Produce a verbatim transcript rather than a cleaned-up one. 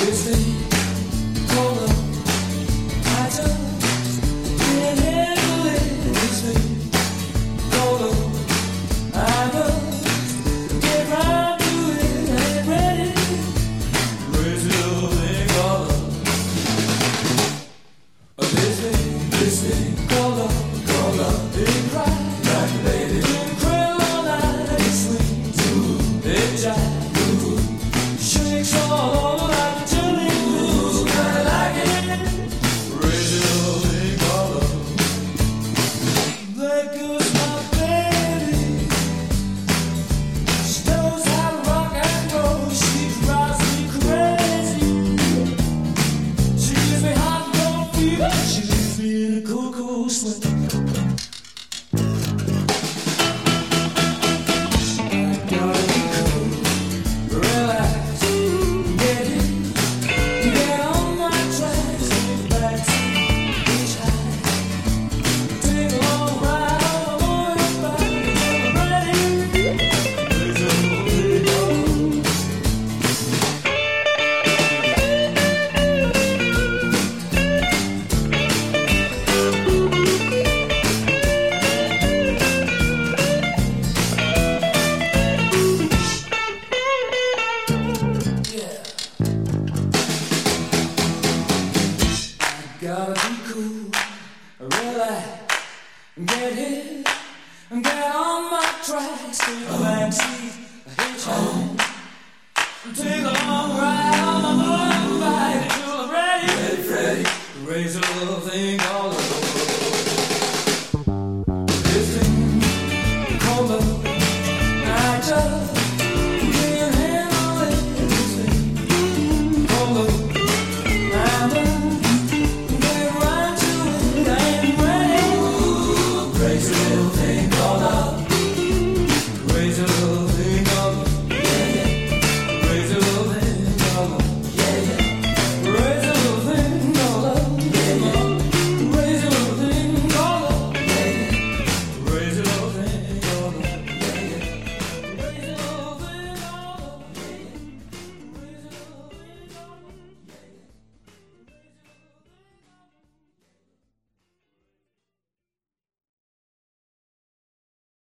Gotta be cool, relax, get hit, get on my tracks, take a backseat, hitchhike, take a long ride on my motorbike till I'm ready, ready, ready, raise a little thing all over. This thing called love, I just